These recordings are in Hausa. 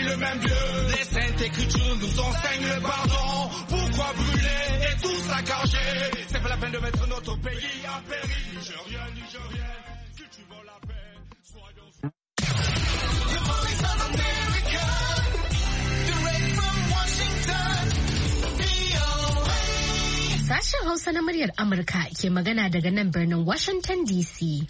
le même Dieu. Les saintes écritures nous enseignent le pardon. Pourquoi brûler et tout saccager? C'est pas la peine de mettre notre pays à péril. Nigérien, Nigérien, si tu veux la paix, soyons... The voice of America, direct from Washington, VOA. Sashen Hausa na muryar Amurka ke magana daga nan birnin Washington DC.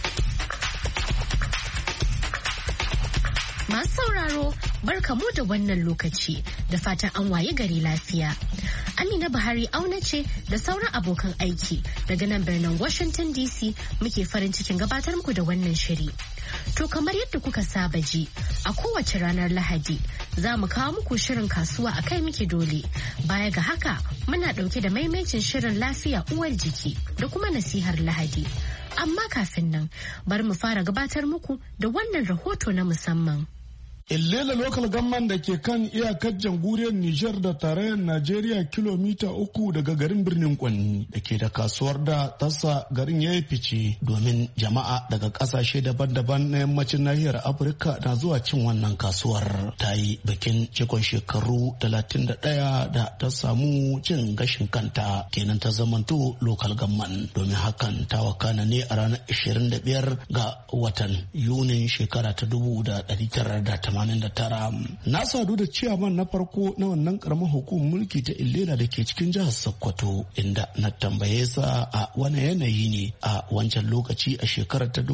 Masu sauraro, barkamu da wannan lokaci da fatan an waye gari lafiya. Amina Buhari auna ce da sauran abokan aiki daga nan birnin Washington DC muke farin cikin gabatar muku da wannan shiri. To kamar yadda kuka saba ji, a kowace ranar Lahadi za mu kawo muku shirin kasuwa a kai muke dole. Baya ga haka muna ɗauke da maimacin shirin lafiya uwar jiki da kuma nasihar Lahadi. Amma kafin nan bari mu fara gabatar muku da wannan rahoto na musamman. Illela Local Government da ke kan iyakar jamhuriyar Nijar da tarayyar Najeriya kilomita 3 daga garin birnin Kwanni da ke da kasuwar da tasa garin ya yi fice domin jama'a daga kasashe daban-daban na yammacin nahiyar Afirka na zuwa cin wannan kasuwar. Ta yi bikin cikon shekaru 31 da ta samu cin gashin kanta kenan ta zamanto Local Government domin hakan ta wakana ne a ranar 25 ga watan Yunin shekara ta 1989. Na sadu da ciyaman na farko na wannan karamar hukumar mulki ta Illela da ke cikin jihar Sokoto inda na tambaye sa a wani yanayi ne a wancan lokaci a shekarar ta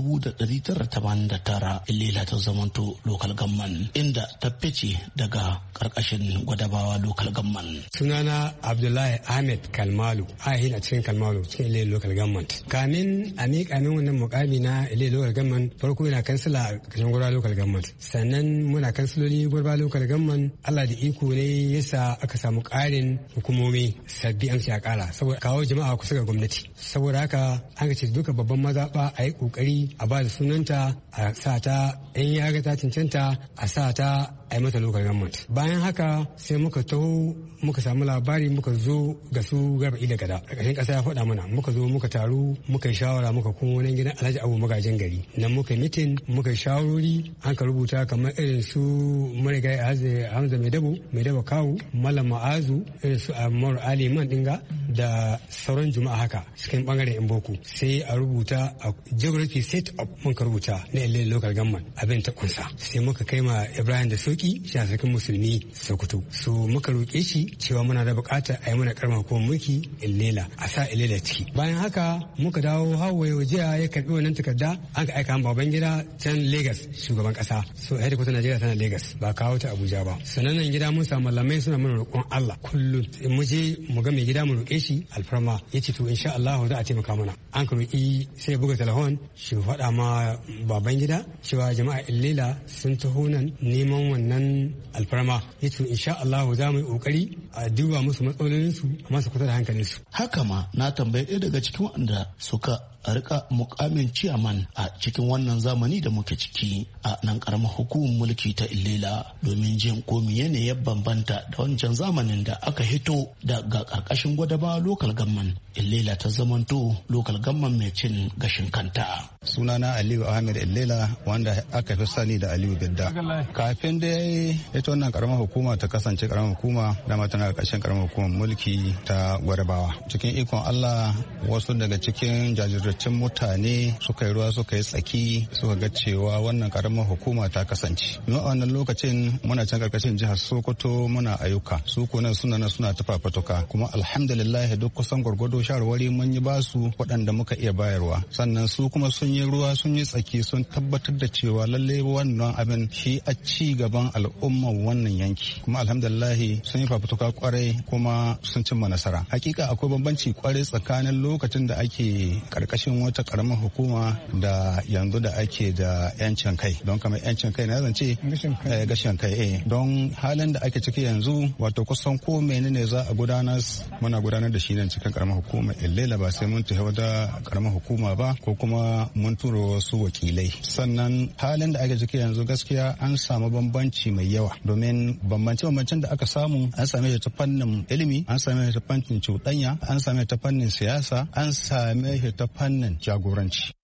1989 Illela ta zamanto Local Government inda ta fice daga karkashin Gwadabawa Local Government. Sunana Abdullahi Ahmed Kalmalu, ahin a cikin Kalmalu cikin Illela Local Government. Kamin a miƙa min wannan mukami na Illela Local Government farko yana kansila a ƙarshen Gwadabawa Local Government. Sannan muna kansiloli Gwadabawa Local Government, Allah da iko ne yasa aka samu ƙarin hukumomi sabbi an a ƙara saboda kawo jama'a kusa ga gwamnati. Saboda haka an ce duka babban mazaɓa a yi ƙoƙari a ba da sunanta a sa ta in ya ga ta cancanta a sa ta a yi mata Local Government. Bayan haka sai muka taho muka samu labari muka zo ga su Garba Ila Gada a ƙarshen ƙasa ya faɗa mana muka zo muka taru muka yi shawara muka kuma wani gidan Alhaji Abu Magajin Gari nan muka yi mitin muka yi shawarori an ka rubuta kamar irin su marigayi Hamza Mai Dabo Kawu Malam Ma'azu irin su Ammar Ali Man Dinga da sauran juma'a haka cikin bangaren yan boko sai a rubuta a geography set up mun ka rubuta na Illela Local Government abin ta kunsa sai muka kai ma Ibrahim da Soki shi sarkin musulmi Sokoto so muka roƙe shi cewa muna da buƙatar a yi mana karamar hukumar mulki Illela a sa Illela ciki bayan haka muka dawo Hawaye wajiya ya karbi wannan takarda an ka aika baban gida can Lagos shugaban kasa so headquarter Najeriya tana Lagos ba kawo ta Abuja ba sannan nan gida mun samu malamai suna mana roƙon Allah kullum mu je mu ga mai gida mu roƙe shi alfarma yace to insha Allah za a taimaka mana an ka roƙi sai buga telefon shi faɗa ma baban gida cewa jama'a Illela sun taho nan neman wannan alfarma yace insha Allah za mu yi kokari a duba musu matsalolinsu amma su kusa da hankalinsu haka ma na tambaye ɗaya daga cikin wanda suka a rika mukamin ciyaman a cikin wannan zamani da muke ciki a nan karamar hukumar mulki ta Illela domin jin ko ne ya bambanta da wancan zamanin da aka hito daga karkashin Gwadabawa Local Government Illela ta zamanto Local Government mai cin gashin kanta. Sunana Aliyu Ahmed Illela wanda aka fi sani da Aliyu Bidda. Kafin dai ita wannan karamar hukuma ta kasance karamar hukuma dama tana karkashin karamar hukumar mulki ta Gwadabawa. Cikin ikon Allah wasu daga cikin jajirtaccen mutane suka yi ruwa suka yi tsaki suka ga cewa wannan karamar hukuma ta kasance. Mu a wannan lokacin muna can karkashin jihar Sokoto muna ayyuka su kunan suna tafafatuka kuma alhamdulillah duk kusan gwargwado shawarwari mun yi basu waɗanda muka iya bayarwa sannan su kuma sun yi ruwa sun yi tsaki sun tabbatar da cewa lalle wannan abin shi a ci gaban al'ummar wannan yanki kuma alhamdulillah sun yi fafutuka kwarai kuma sun cimma nasara. Hakika akwai bambanci kwarai tsakanin lokacin da ake karkashin wata karamar hukuma da yanzu da ake da yancin kai don kamar yancin kai na zance gashin kai don halin da ake ciki yanzu wato kusan ko menene za a gudanar muna gudanar da shi nan cikin karamar hukuma Illela ba sai mun tafi wata karamar hukuma ba ko kuma mun tura wasu wakilai sannan halin da ake ciki yanzu gaskiya an samu bambanci mai yawa domin bambance-bambancen da aka samu an same shi ta fannin ilimi an same shi ta fannin cuɗanya an same shi ta fannin siyasa an same shi ta fannin jagoranci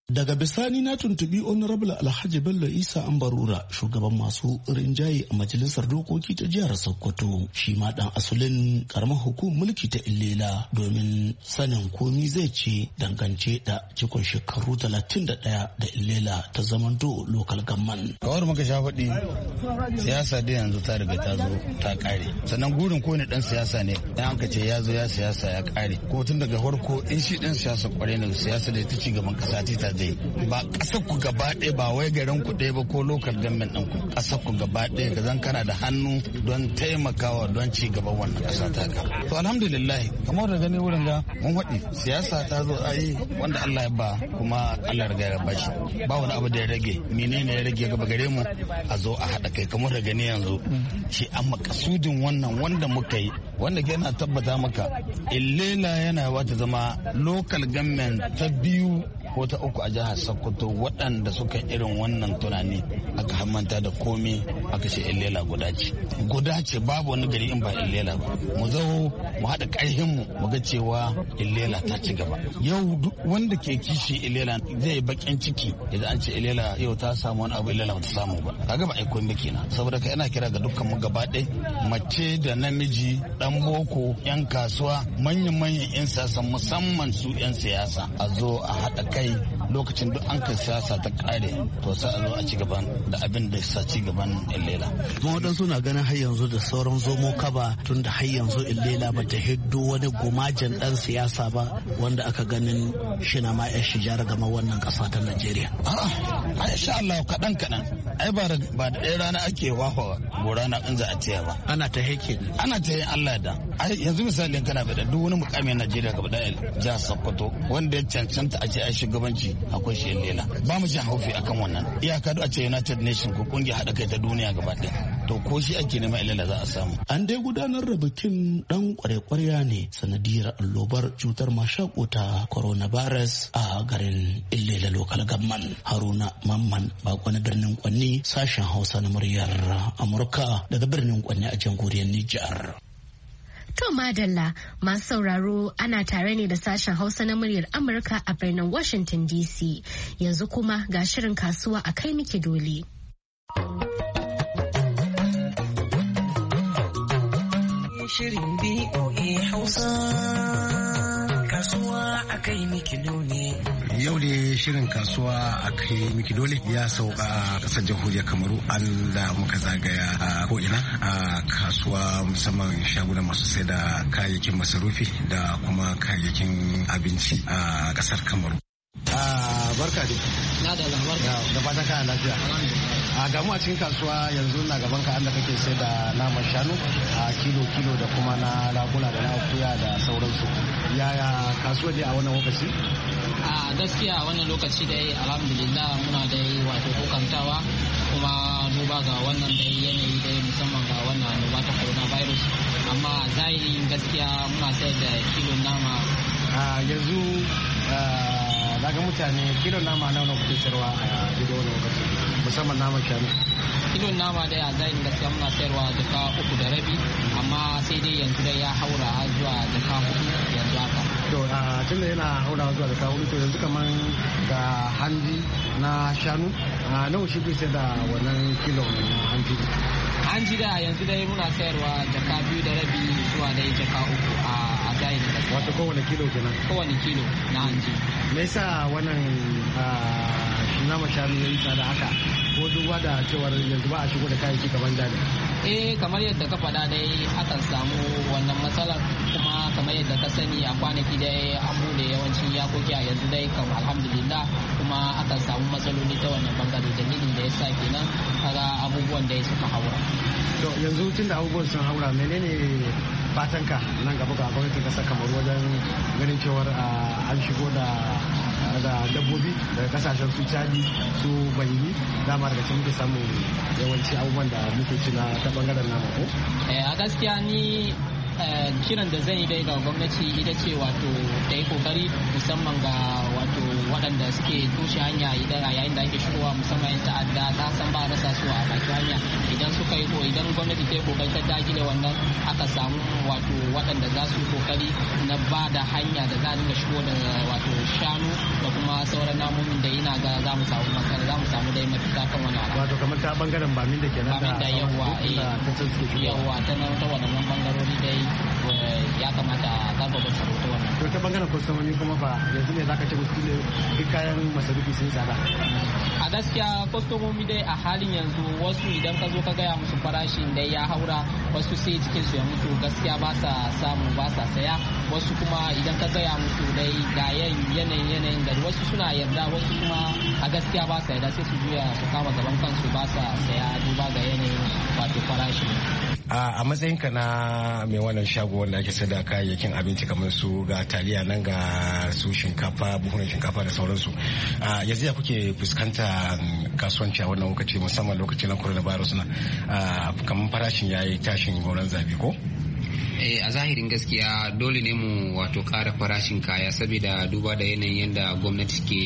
Daga bisani na tuntubi Honorable Alhaji Bello Isa Ambarura, shugaban masu rinjaye a majalisar dokoki ta jihar Sokoto, shi ma dan asulin karamar hukumar mulki ta Illela, domin sanin komi zai ce dangance da cikon shekaru 31 da Illela ta zamanto local government. Kawar muka sha faɗi siyasa dai yanzu ta riga ta zo ta kare. Sannan gurin kowane dan siyasa ne dan aka ce ya zo ya siyasa ya kare. Ko tun daga farko in shi dan siyasa kware ne siyasa da ta ci gaban kasa ta dai ba ƙasar ku gaba ɗaya ba wai garin ku ɗaya ba ko local government ɗin ku ƙasar ku gaba ɗaya ga zan kana da hannu don taimakawa don ci gaban wannan ƙasa ta ka. To alhamdulillah kamar da gani wurin ga mun haɗi siyasa ta zo ayi wanda Allah ya ba kuma Allah riga ya bashi ba wani abu da ya rage menene ya rage gaba gare mu a zo a haɗa kai kamar da gani yanzu shi an makasudin wannan wanda muka yi wanda yana tabbata maka Illela yana wata zama local government ta biyu ko ta uku a jihar Sokoto waɗanda suka irin wannan tunani aka hamanta da komai aka ce Illela guda ce babu wani gari in ba Illela ba mu zo mu haɗa ƙarfin mu ga cewa Illela ta ci gaba yau duk wanda ke kishi Illela zai bakin ciki idan an ce Illela yau ta samu wani abu Illela ba ta samu ba kaga ba aikon ba kenan saboda ka ina kira ga dukkan mu gaba ɗaya mace da namiji dan boko yan kasuwa manyan 'yan siyasa musamman su 'yan siyasa a zo a haɗa kai lokacin duk an kai siyasa ta kare to sai a zo a ci gaban da abin da sa ci gaban Illela. Kuma waɗansu na ganin har yanzu da sauran zomo kaba tun da har yanzu Illela ba ta hiddo wani gumajen ɗan siyasa ba wanda aka ganin shi na ma 'yan shijar gama wannan ƙasa ta Najeriya. A'a, insha Allah kaɗan ai ba da ɗaya rana ake wafa gora na in za a tiya ba. Ana ta heke. Ana ta yin Allah da. Yanzu misali kana faɗa duk wani mukamin Najeriya gaba ɗaya jihar Sokoto wanda ya cancanta a ce ai shugabanci akwai shi Illela. Ba mu jin haufi akan wannan. Iyaka duk a ce United Nations ko kungiyar haɗa kai ta duniya gaba ɗaya. To ko shi ake nema Illela za a samu. An dai gudanar da bikin ɗan kware-kwarya ne sanadiyar allobar cutar mashako ta coronavirus a garin Illela local government. Haruna Mamman bako na birnin Kwanni sashen Hausa na muryar Amurka daga birnin Kwanni a jamhuriyar Nijar. To madalla masu sauraro ana tare ne da sashen Hausa na muryar Amurka a birnin Washington DC. Yanzu kuma ga shirin kasuwa a kai miki dole. Shirin BOA Hausa kasuwa a kai miki dole. Yau ne shirin kasuwa a kai miki dole ya sauka a kasar jamhuriyar Kamaru an da muka zagaya a ko'ina a kasuwa musamman shaguna masu sai da kayayyakin masarufi da kuma kayayyakin abinci a kasar Kamaru. Barka dai. Na da labarka. Da fatan kana lafiya. A gamu a cikin kasuwa yanzu na gaban ka da kake sai da naman shanu a kilo da kuma na raguna da na akuya da sauransu. Yaya kasuwa dai a wannan lokaci? A gaskiya a wannan lokaci dai alhamdulillah muna dai wato kokantawa kuma duba ga wannan dai yanayi dai musamman ga wannan annoba ta coronavirus amma zahirin gaskiya muna sayar da kilon nama. Yanzu daga mutane kilon nama nawa kuke sayarwa a daidai wani lokaci musamman naman shanu? Kilon nama dai a zahirin gaskiya muna sayarwa jaka 3.5 amma sai dai yanzu dai ya haura zuwa jaka 4 yanzu haka. To tun da yana haura zuwa jaka 4 to yanzu kaman ga hanji na shanu nawa shi bai sai da wannan kilon hanji? Hanji da yanzu dai muna sayarwa jaka 2.5 zuwa dai jaka 3 a zahirin gaskiya. Wato kowane kilo kenan? Kowane kilo na hanji. Me yasa wannan nama shanu ya yi tsada haka ko duba da cewar yanzu ba a shigo da kayayyaki gaban da kamar yadda ka faɗa dai akan samu wannan matsalar kuma kamar yadda ka sani a kwanaki dai an bude yawancin yakoki a yanzu dai kan alhamdulillah kuma akan samu matsaloli ta wannan bangare dalilin da ya sa kenan kaga abubuwan da suka haura. To yanzu tun da abubuwan sun haura menene fatanka nan gaba ga gwamnatin kasar kamar wajen ganin cewar an shigo da dabbobi daga kasashen su Chadi su Benin dama daga cikin muke samu yawanci abubuwan da muke ci na ta bangaren nama ko? A gaskiya ni kiran da zan yi dai ga gwamnati ita ce wato ta yi kokari musamman ga wato waɗanda suke toshe hanya idan a yayin da ake shigowa musamman yan ta'adda ta san ba rasa su a baki hanya idan suka suka yi ko idan gwamnati ta yi kokari ta dakile wannan aka samu wato waɗanda za su yi kokari na ba da hanya da za a dinga shigo da wato shanu da kuma sauran namomin da ina ga za mu samu matsala za mu samu dai mafita kan wani ala. Wato kamar ta bangaren bamin da kenan da yawa ta nan ta wannan bangarori dai ya kamata a karfafa tsaro ta wannan. To ta bangaren kwastomomi kuma ba yanzu ne za ka ce musu ne duk kayan masarufi sun tsada. A gaskiya kwastomomi dai a halin yanzu wasu idan ka zo ka gaya musu farashin dai ya haura wasu sai cikin su ya mutu gaskiya ba sa samu ba sa saya wasu kuma idan ka gaya musu dai ga yanayin gari wasu suna yarda wasu kuma a gaskiya ba sa yarda sai su juya su kama gaban kansu ba sa saya duba ga yanayin wato farashin. A matsayinka na mai wannan shago wanda ake sayar da kayayyakin abinci kamar su ga taliya nan ga su shinkafa buhunan shinkafa da sauransu yanzu ya kuke fuskanta kasuwanci a wannan lokaci musamman lokacin na coronavirus na kamar farashin yayi tashin goron zabi ko? A zahirin gaskiya dole ne mu wato kara farashin kaya saboda duba da yanayin yadda gwamnati ke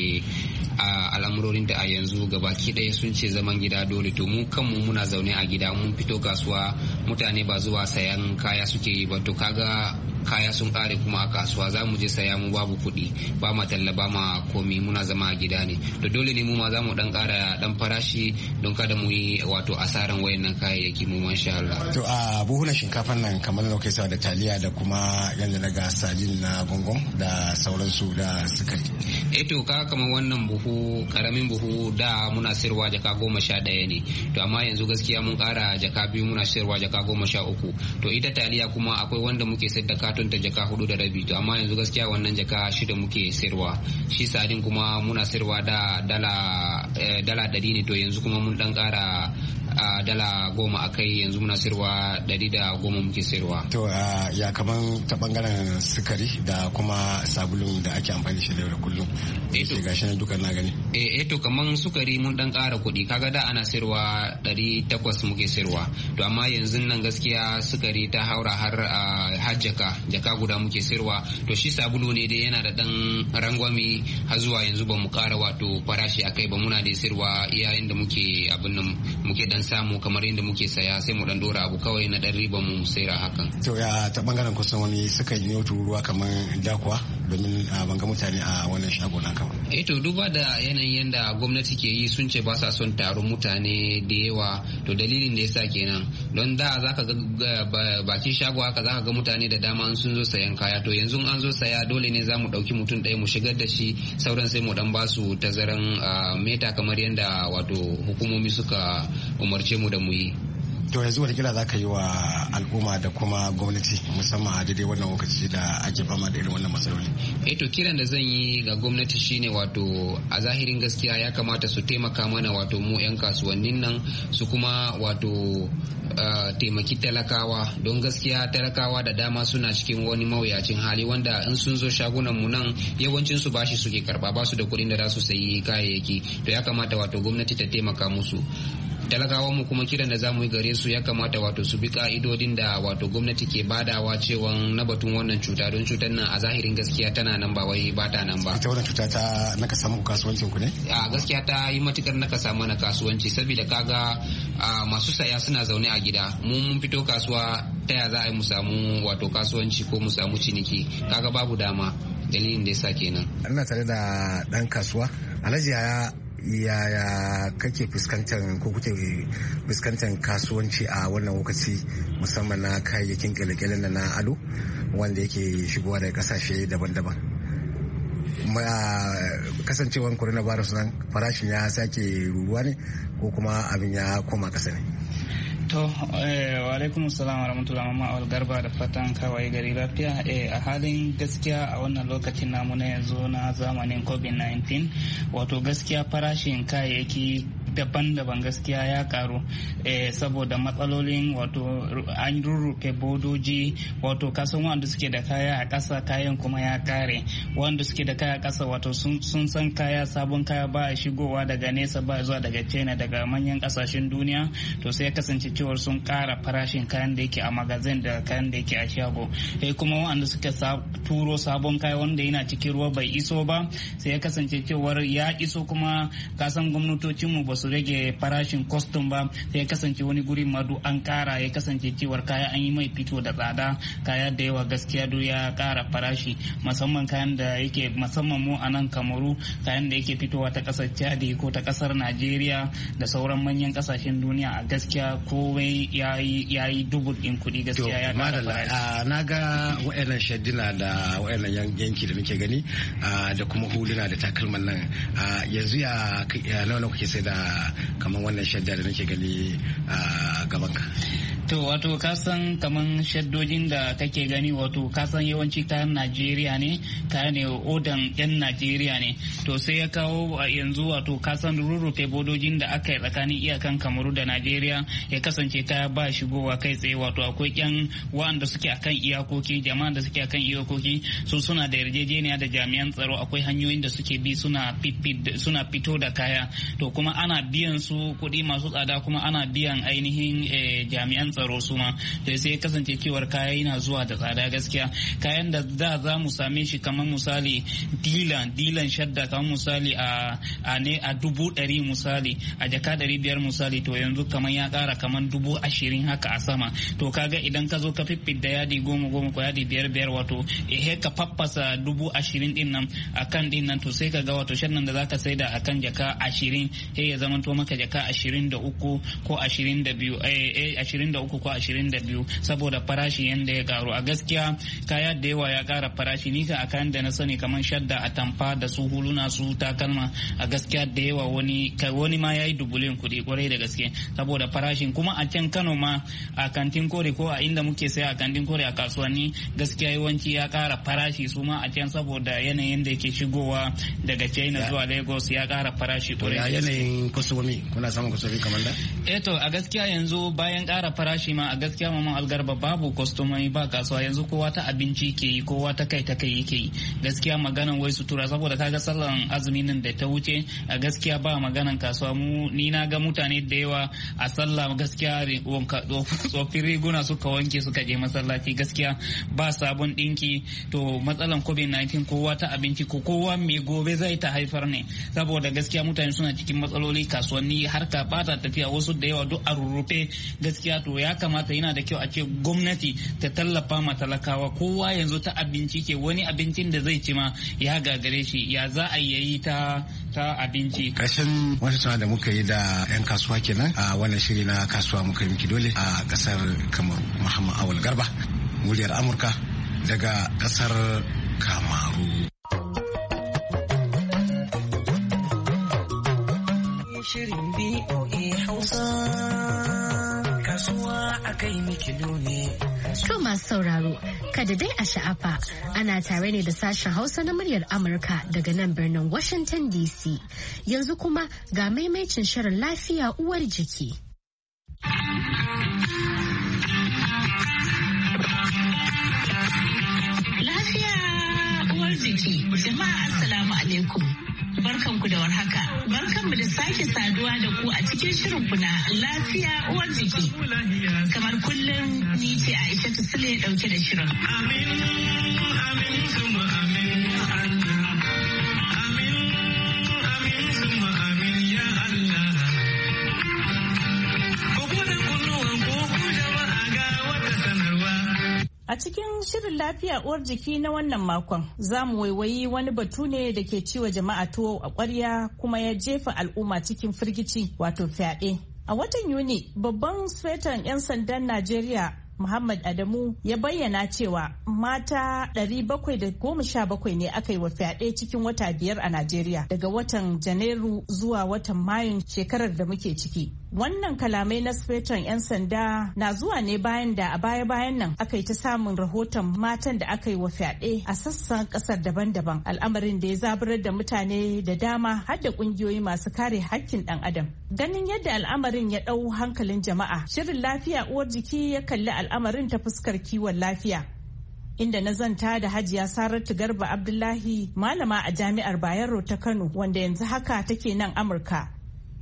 al'amurorin da a yanzu gabaki ɗaya sun ce zaman gida dole to mu kanmu muna zaune a gida mun fito kasuwa mutane ba zuwa sayan kaya suke yi ba to kaga kaya sun kare kuma a kasuwa za mu je saya mu babu kuɗi ba ma talla ba ma komi muna zama a gida ne to dole ne mu ma za mu dan kara dan farashi don kada mu yi wato asaran wayannan kayayyaki mu masha Allah. To a buhunan shinkafan nan kamar da kai da taliya da kuma yanda na ga sajin na gongon da sauransu da sukari. To ka kamar wannan buhu karamin buhu da muna sayarwa jaka 11 ne to amma yanzu gaskiya mun kara jaka 2 muna sayarwa jaka 13 to ita taliya kuma akwai wanda muke sayar da katon ta jaka 4.5 to amma yanzu gaskiya wannan jaka 6 muke sayarwa shi sadin kuma muna sayarwa da dala 100 ne to yanzu kuma mun dan kara dala 10 akai yanzu muna sayarwa 110 muke sayarwa. To ya kaman ta bangaren sukari da kuma sabulun da ake amfani da shi da kullum gashi nan dukan na gani. To kaman sukari mun dan kara kuɗi kaga da ana sayarwa 800 muke sayarwa to amma yanzu nan gaskiya sukari ta haura har jaka guda muke sayarwa to shi sabulu ne dai yana da dan rangwami har zuwa yanzu ba mu kara wato farashi akai ba muna da sayarwa iyayen da muke abin nan muke dan samu kamar yadda muke saya sai mu dan dora abu kawai na dan riba mu sayar hakan. To ya ta bangaren kusan wani suka yi ruwa kamar dakuwa domin banga mutane a wannan shago na kawai. To duba da yanayin yadda gwamnati ke yi sun ce ba sa son taron mutane da yawa to dalilin da yasa kenan don da zaka ga bakin shago haka zaka ga mutane da dama sun zo sayan kaya to yanzu an zo saya dole ne zamu dauki mutum ɗaya mu shigar da shi sauran sai mu dan basu tazaran meta kamar yadda wato hukumomi suka umarce mu da mu yi. To yanzu wani kira za ka yi wa al'umma da kuma gwamnati musamman a daidai wannan lokaci da ake fama da irin wannan matsaloli? To kiran da zan yi ga gwamnati shine wato a zahirin gaskiya ya kamata su taimaka mana wato mu 'yan kasuwannin nan su kuma wato taimaki talakawa don gaskiya talakawa da dama suna cikin wani mawuyacin hali wanda in sun zo shagunan mu nan yawancin su bashi suke karba ba su da kuɗin da za su sayi kayayyaki to ya kamata wato gwamnati ta taimaka musu. Talakawan mu kuma kiran da za mu yi gare su ya kamata wato su bi ka'idodin da wato gwamnati ke badawa cewa na batun wannan cuta don cutar nan a zahirin gaskiya tana nan ba wai ba ta nan ba. Ita wannan cuta ta nakasa muku kasuwancin ku ne? A gaskiya ta yi matukar nakasa mana kasuwanci saboda kaga masu saya suna zaune a gida mun fito kasuwa ta ya za a yi mu samu wato kasuwanci ko mu samu ciniki kaga babu dama dalilin da yasa kenan. Ina tare da dan kasuwa Alhaji yaya kake fuskantar ko kuke fuskantar kasuwanci a wannan lokaci musamman na kayayyakin kyale-kyalen da na ado wanda yake shigowa daga kasashe daban-daban kasancewar coronavirus nan farashin ya sake ruruwa ne ko kuma abin ya koma kasa ne? To, wa alaikum salam wa rahmatullahi mama garba da fatan kawai gari lafiya. A halin gaskiya a wannan lokacin namu na yanzu na zamanin COVID-19 wato gaskiya farashin kayayyaki daban-daban gaskiya ya karu saboda matsalolin wato an rurrufe bodoji wato kasan wanda suke da kaya a ƙasa kayan kuma ya kare wanda suke da kaya a ƙasa wato sun san kaya sabon kaya ba a shigowa daga nesa ba zuwa daga China daga manyan ƙasashen duniya to sai ya kasance cewar sun kara farashin kayan da yake a magazin da kayan da yake a shago. Kuma wanda suka turo sabon kaya wanda yana cikin ruwa bai iso ba, sai ya kasance cewar ya iso kuma kasan gwamnatocinmu ba su rage farashin custom ba, sai ya kasance wani guri madu an kara, ya kasance cewar kaya an yi mai fito da tsada, kaya da yawa gaskiya do ya kara farashi, musamman kayan da yake musamman mu a nan Kamaru, kayan da yake fitowa ta kasar Chadi ko ta kasar Najeriya da sauran manyan kasashen duniya, a gaskiya komai yayi dubul din kuɗi gaskiya ya kara farashi. Na ga wayannan shaddina da wayannan yanki da muke gani da kuma huluna da takalman nan, yanzu ya nawa kuke sai da kaman wannan shadda da nake gani gaban ka? To wato kasan kaman shaddojin da kake gani, wato kasan yawanci kayan Najeriya ne, kayan ne odan yan Najeriya ne, to sai ya kawo yanzu wato kasan rurrufe bodojin da aka yi tsakanin iyakan Kamaru da Najeriya, ya kasance kaya ba shigowa kai tsaye, wato akwai yan wa'anda suke akan iyakoki, jama'an da suke akan iyakoki su suna da yarjejeniya da jami'an tsaro, akwai hanyoyin da suke bi suna fito da kaya, to kuma ana biyan su kuɗi masu tsada, kuma ana biyan ainihin jami'an tsaro su ma, da sai kasance cewar kaya yana zuwa da tsada gaskiya. Kayan da za mu same shi kamar misali dilan shadda kamar misali a 100,000 misali, a jaka 500 misali, to yanzu kamar ya kara kamar 20,000 haka a sama. To kaga idan ka zo ka fiffida yadi 10 ko yadi 5 wato ka faffasa 20,000 din nan akan din nan, to sai ka ga wato shannan da zaka saida akan jaka 20 ya zama to maka jaka 23 ko 22 23 ko 22 saboda farashi yanda ya karu. A gaskiya kaya da yawa ya kara farashi, ni a kayan da na sani kamar shadda, atamfa da su huluna su takalma, a gaskiya da yawa wani ma yayi dubulin kuɗi kwarai da gaske saboda farashin. Kuma a can Kano ma a kantin kore ko a inda muke saya a kantin kore a kasuwanni, gaskiya yawanci ya kara farashi su ma a can saboda yanayin da yake shigowa daga China zuwa Lagos ya kara farashi kwarai da gaske. Yanayin kusurumi kuna samun kusurumi kamar da? To a gaskiya yanzu bayan kara farashi ma a gaskiya Maman Algarba babu kwastomai ba kasuwa, yanzu kowa ta abinci ke yi, kowa ta kai yake yi gaskiya. Maganan wai sutura, saboda kaga sallan azumi nan da ta wuce, a gaskiya ba maganan kasuwa. Ni na ga mutane da yawa a sallah gaskiya tsofin riguna suka wanke suka je masallaci, gaskiya ba sabon dinki. To matsalan COVID-19 kowa ta abinci ko kowa mai gobe zai ta haifar ne, saboda gaskiya mutane suna cikin matsaloli, kasuwanni harka ba ta tafiya, wasu da yawa duk a rurrufe gaskiya. To ya kamata, yana da kyau a ce gwamnati ta tallafa ma talakawa, kowa yanzu ta abinci ke, wani abincin da zai ci ma ya gagare shi, ya za a yi ta abinci. Ƙarshen wata tana da muka yi da 'yan kasuwa kenan a wannan shiri na kasuwa muka yi miki dole a ƙasar Kamaru. Muhammad Awal Garba, muryar Amurka daga ƙasar Kamaru. Shirin BOA Hausa, kasuwa a kai miki dole. To masu sauraro, kada dai a sha'afa, ana tare ne da sashen Hausa na muryar Amurka daga nan birnin Washington DC. Yanzu kuma ga maimaicin shirin lafiya uwar jiki. Lafiya uwar jiki, jama'a assalamu alaikum. Barkanku da warhaka. Barkanmu da sake saduwa da ku a cikin shirin na lafiya uwar jiki. Kamar kullum ni ce Aisha Sule dauke da shirin. Amin, amin, summa amin, Allah. Amin, amin, summa amin, ya Allah. Ku bude kunnuwan ku jama'a ga wata sanarwa. A cikin shirin lafiya uwar jiki na wannan makon za mu waiwayi wani batu ne da ke ciwa jama'a tuwo a ƙwarya kuma ya jefa al'umma cikin firgici, wato fyaɗe. A watan Yuni, babban sufetan 'yan sandan Najeriya Muhammad Adamu ya bayyana cewa mata 717 ne aka yi wa fyaɗe cikin wata 5 a Najeriya daga watan Janairu zuwa watan Mayun shekarar da muke ciki. Wannan kalamai na sufetan 'yan sanda na zuwa ne bayan da a baya-bayan nan aka yi ta samun rahoton matan da aka yi wa fyaɗe a sassan ƙasar daban-daban, al'amarin da ya zaburar da mutane da dama har da ƙungiyoyi masu kare haƙƙin ɗan adam. Ganin yadda al'amarin ya ɗau hankalin jama'a, shirin lafiya uwar jiki ya kalli al'amarin ta fuskar kiwon lafiya. Inda na zanta da Hajiya Saratu Garba Abdullahi, malama a Jami'ar Bayero ta Kano, wanda yanzu haka take nan Amurka.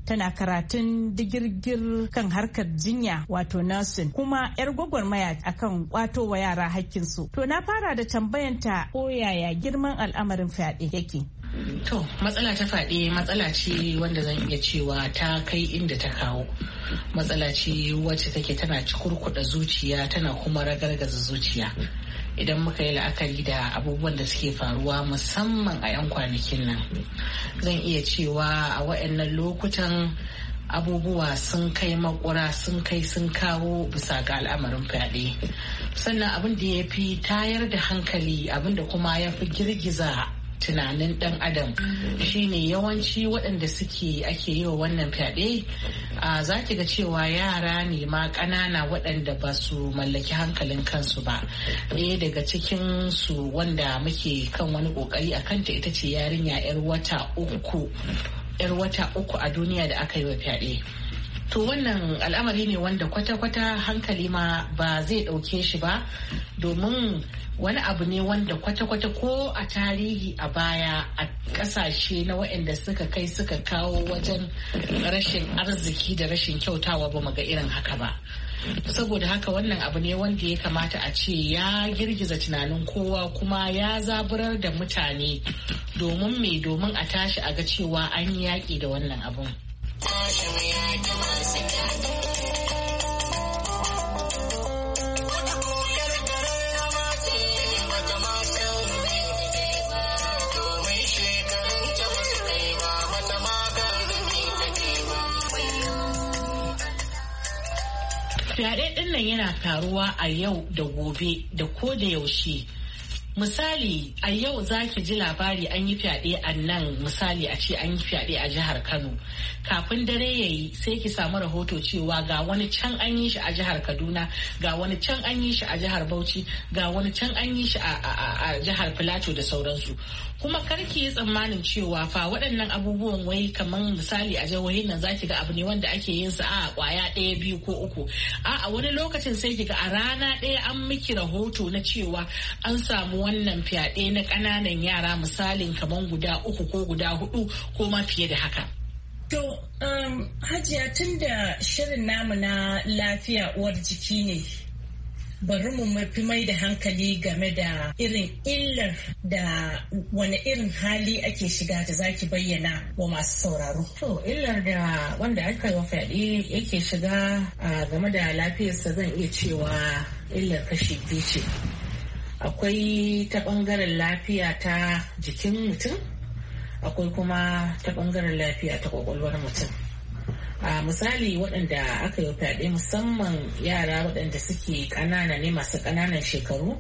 tana karatun digirgir kan harkar jinya wato nursing kuma 'yar gwagwarmaya akan kwato wa yara hakkinsu. To na fara da tambayanta ko yaya girman al'amarin fyaɗe yake? To matsala ta faɗi matsala ce wanda zan iya cewa ta kai inda ta kawo. Matsala ce wacce take tana cikurkuɗa zuciya tana kuma ragargaza zuciya. Idan muka yi la'akari da abubuwan da suke faruwa musamman a 'yan kwanakin nan, zan iya cewa a waɗannan lokutan abubuwa sun kai makura sun kai sun kawo bisa ga al'amarin fyaɗe. Sannan abin da ya fi tayar da hankali, abin da kuma ya fi girgiza tunanin dan adam shine yawanci waɗanda ake yi wa wannan fyaɗe za ki ga cewa yara ne ma ƙanana waɗanda ba su mallaki hankalin kansu ba. Ɗaya daga cikin su wanda muke kan wani ƙoƙari a kanta ita ce yarinya 'yar wata uku a duniya da aka yi wa fyaɗe. To wannan al'amari ne wanda kwata-kwata hankali ma ba zai ɗauke shi ba, domin wani abu ne wanda kwata-kwata ko a tarihi a baya a ƙasashe na waɗanda suka kai suka kawo wajen rashin arziki da rashin kyautawa ba mu ga irin haka ba. Saboda haka wannan abu ne wanda ya kamata a ce ya girgiza tunanin kowa kuma ya zaburar da mutane domin a tashi a ga cewa an yi yaƙi da wannan abun. Fyaɗe ɗin nan yana faruwa a yau da gobe da ko da yaushe. Misali a yau za ki ji labari an yi fyaɗe a nan, misali a ce an yi fyaɗe a jihar Kano. Kafin dare ya yi sai ki samu rahoto cewa ga wani can an yi shi a jihar Kaduna, ga wani can an yi shi a jihar Bauchi, ga wani can an yi shi a jihar Filato da sauransu. Kuma karki yi tsammanin cewa fa waɗannan abubuwan wai kamar misali a jihohin nan za ki ga abu ne wanda ake yin sa a kwaya ɗaya biyu ko uku. A wani lokacin sai ki ga a rana ɗaya an miki rahoto na cewa an samu wannan fyaɗe na ƙananan yara misalin kamar guda 3 ko guda 4 ko ma fiye da haka. To, Hajiya, tun da shirin namu na lafiya uwar jiki ne, bari mu mafi mai da hankali game da irin illar da wani irin hali ake shiga da zaki bayyana wa masu sauraro. To, illar da wanda aka yi wa fyaɗe yake shiga game da lafiyarsa zan iya cewa illar kashi biyu ce. Akwai ta ɓangaren lafiya ta jikin mutum, akwai kuma ta ɓangaren lafiya ta ƙwaƙwalwar mutum. A misali waɗanda aka yi fyaɗe musamman yara waɗanda suke ƙanana ne masu ƙananan shekaru,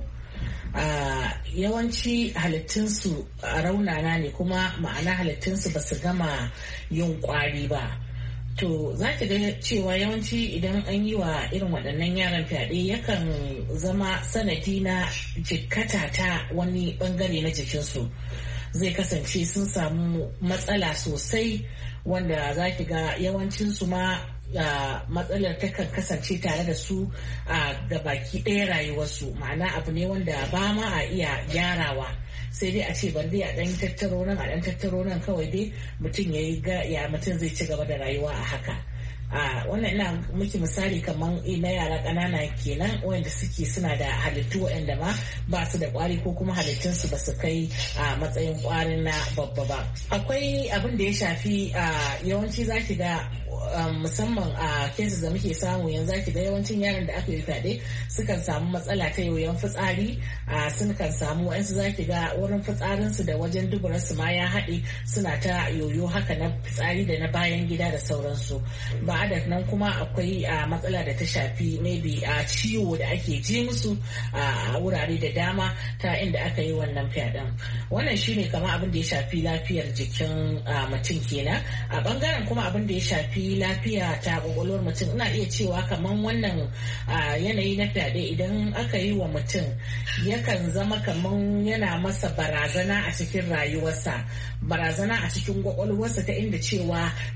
yawanci halittunsu raunana ne kuma ma'ana halittunsu ba su gama yin ƙwari ba. To za ki ga cewa yawanci idan an yi wa irin waɗannan yaran fyaɗe yakan zama sanadi na jikkata ta wani ɓangare na jikinsu. Zai kasance sun samu matsala sosai wanda za ki ga yawancinsu ma matsalar takan kasance tare da su ga baki ɗaya rayuwarsu, ma'ana abu ne wanda ba ma a iya gyarawa, sai dai a ce bari dai a ɗan tattaro nan kawai dai mutum ya mutum zai ci gaba da rayuwa a haka. Wannan ina miki misali kamar na yara ƙanana kenan wanda suna da halittu waɗanda ma ba su da ƙwari ko kuma halittunsu ba su kai a matsayin ƙwarin na babba ba. Akwai abin da ya shafi yawanci za ki ga musamman a cases da muke samu yanzu zaki ga yawancin yaran da aka yi fyaɗe sukan samu matsala ta yoyon fitsari, sun kan samu wa'ansu zaki ga wurin fitsarinsu da wajen duburarsu ma ya haɗe suna ta yoyo haka na fitsari da na bayan gida da sauransu. Ba da nan kuma akwai matsala da ta shafi maybe ciwo da ake ji musu a wurare da dama ta inda aka yi wannan fyaɗen. Wannan shine kamar abin da ya shafi lafiyar jikin mutum kenan. A bangaren kuma abin da ya shafi lafiya ta kwakwalwar mutum, ina iya cewa kamar wannan yanayi na fyaɗe idan aka yi wa mutum yakan zama kamar yana masa barazana a cikin rayuwarsa, barazana a cikin kwakwalwarsa ta inda cewa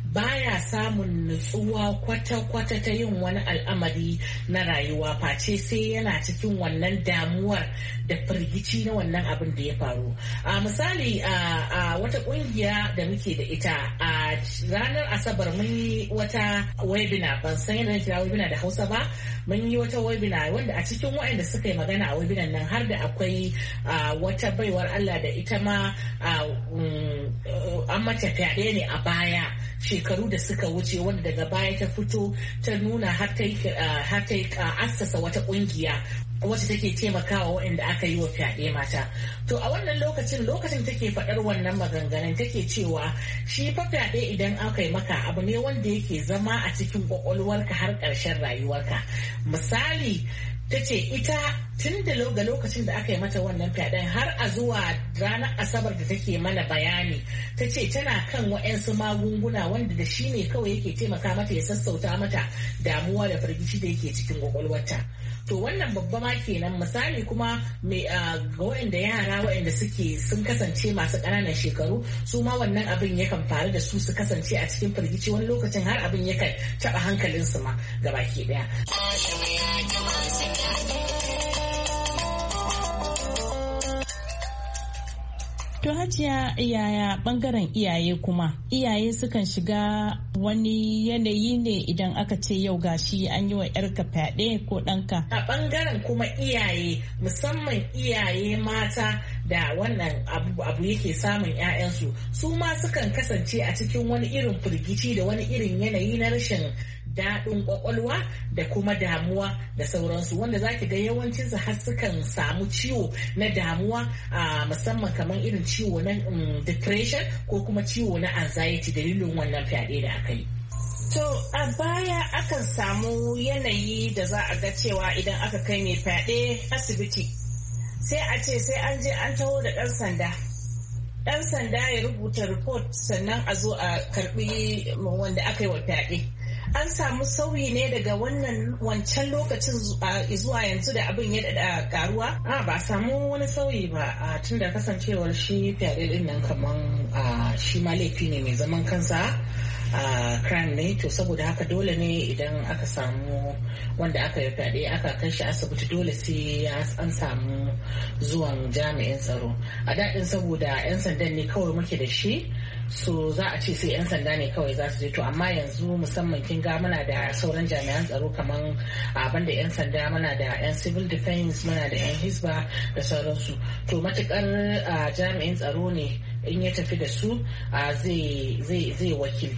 baya samun nutsuwa kwata-kwata ta yin wani al'amari na rayuwa face sai yana cikin wannan damuwar da firgici na wannan abin da ya faru. A misali a wata kungiya da muke da ita a ranar Asabar mun yi wata webinar, ban san yadda kira webinar da Hausa ba, mun yi wata webinar wanda a cikin waɗanda suka yi magana a webinar nan har da akwai wata baiwar Allah da ita ma an mata fyaɗe ne a baya shekaru da suka wuce, wanda daga baya ta fito ta nuna har ta yi assasa wata kungiya wacce take taimakawa waɗanda aka yi wa fyaɗe mata. To a wannan lokacin take faɗar wannan maganganun take cewa shi fa fyaɗe idan aka yi maka abu ne wanda yake zama a cikin ƙwaƙwalwarka har ƙarshen rayuwarka. Misali ta ce ita tun da lokacin da aka yi mata wannan fyaɗen har a zuwa ranar Asabar da take mana bayani, ta ce tana kan wa'yansu magunguna wanda da shi ne kawai yake taimaka mata ya sassauta mata damuwa da firgici da yake cikin kwakwalwarta. To wannan babba ma kenan. Misali kuma ga waɗanda yara waɗanda sun kasance masu ƙananan shekaru, su ma wannan abin yakan faru da su kasance a cikin firgici, wani lokacin har abin yakan taɓa hankalinsu ma gabaki ɗaya. To Hajiya, yaya bangaren iyaye kuma? Iyaye sukan shiga wani yanayi ne idan aka ce yau gashi an yi wa yarka fyaɗe ko ɗanka? A bangaren kuma iyaye, musamman iyaye mata da wannan abu yake samun 'ya'yansu, su ma sukan kasance a cikin wani irin firgici da wani irin yanayi na rashin daɗin kwakwalwa da kuma damuwa da sauransu, wanda za ki ga yawancinsu har sukan samu ciwo na damuwa, musamman kamar irin ciwo na depression ko kuma ciwo na anxiety dalilin wannan fyaɗe da aka yi. To a baya akan samu yanayi da za a ga cewa idan aka kai mai fyaɗe asibiti sai a ce sai an je an taho da ɗan sanda. Ɗan sanda ya rubuta report sannan a zo a karɓi wanda aka yi wa fyaɗe. An samu sauyi ne daga wancan lokacin zuwa yanzu da abin ya daɗa karuwa? Ba samu wani sauyi ba, tun da kasancewar shi fyaɗe ɗin nan kaman shi ma laifi ne mai zaman kansa. Crime ne, to saboda haka dole ne idan aka samu wanda aka yi fyaɗe aka kai shi asibiti dole sai an samu zuwan jami'in tsaro. A daɗin saboda 'yan sandan ne kawai muke da shi, so za a ce sai 'yan sanda ne kawai za su je. To amma yanzu musamman kin ga muna da sauran jami'an tsaro kaman banda 'yan sanda muna da 'yan civil defense, muna da 'yan hisba da sauransu. To matukar jami'in tsaro ne in ya tafi da su zai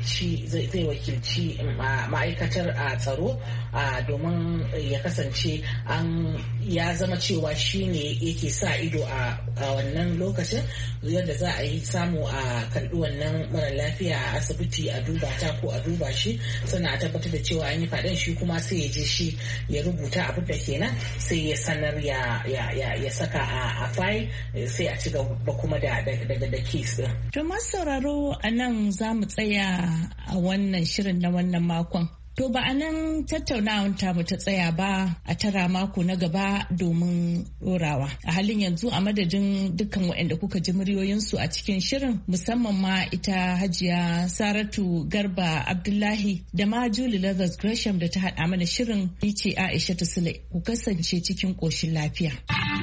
wakilci ma'aikatar tsaro domin ya kasance ya zama cewa shi ne yake sa ido a wannan lokacin yadda za a yi samu a karɓi wannan mara lafiya a asibiti a duba ta ko a duba shi sannan a tabbatar da cewa an yi faɗin, shi kuma sai ya je shi ya rubuta abin da kenan sai ya sanar ya saka a fayil sai a ci gaba kuma da case din. To masu sauraro, a nan za mu tsaya a wannan shirin na wannan makon. To ba a nan tattaunawar tamu ta tsaya ba, a tara mako na gaba domin ɗorawa. A halin yanzu a madadin dukkan waɗanda kuka ji muryoyinsu a cikin shirin, musamman ma ita Hajiya Saratu Garba Abdullahi da ma Julie Leathers Gresham da ta haɗa mana shirin, ni ce Aisha Sule. Ku kasance cikin ƙoshin lafiya.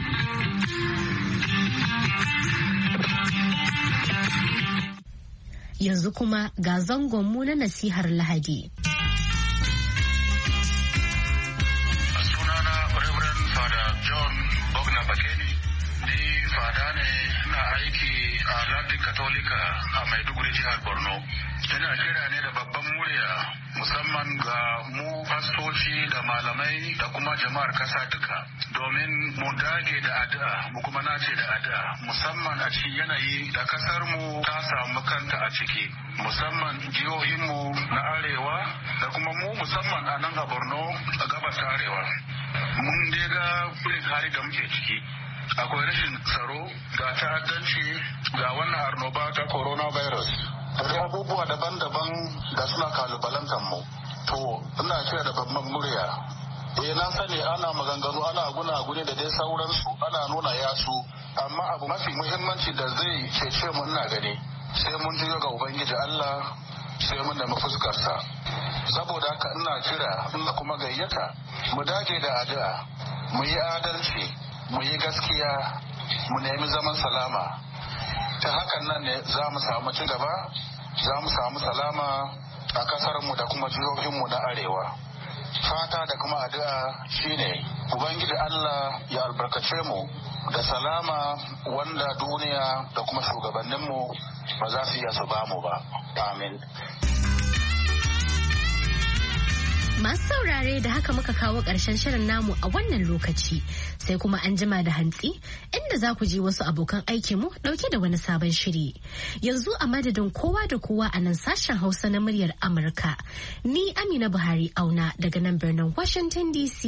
Yanzu kuma ga zangonmu na nasihar Lahadi. Sunana Reverend Father John Bogna Bakeni, ni fada ne na aiki a Lardin Katolika a Maiduguri jihar Borno. Ina kira ne da babban murya musamman ga mu fastoci da malamai da kuma jama'ar kasa duka domin mu dage da addu'a, mu kuma nace da addu'a, musamman a cikin yanayi da kasar mu ta samu kanta a ciki, musamman jihohin mu na arewa da kuma mu musamman a nan a Borno a gabas ta arewa. Mun dai ga irin hali da muke ciki. Akwai rashin tsaro, ga ta'addanci, ga wannan annoba ta coronavirus. Da abubuwa daban-daban da suna kalubalantar mu. To, ina kira da babban murya. Na sani ana maganganu, ana gune da dai sauransu, ana nuna yasu, amma abu mafi muhimmanci da zai cece mu ina gani sai mun juyo ga Ubangiji Allah sai mun nemi fuskarsa. Saboda haka ina kira ina kuma gayyata mu dage da addu'a, mu yi adalci, mu yi gaskiya, mu nemi zaman salama. Ta hakan nan ne za mu samu ci gaba, za mu samu salama a kasarmu da kuma jihohinmu na arewa. Fata da kuma addu'a shine Ubangiji Allah ya albarkace mu da salama wanda duniya da kuma shugabanninmu ba za su iya su bamu ba. Amin. Masu saurare da haka muka kawo ƙarshen shirin namu a wannan lokaci sai kuma an jima da hantsi inda za ku ji wasu abokan aikinmu ɗauke da wani sabon shiri. Yanzu a madadin kowa da kowa a nan sashen Hausa na muryar Amurka, ni Amina Buhari Auna daga nan birnin Washington DC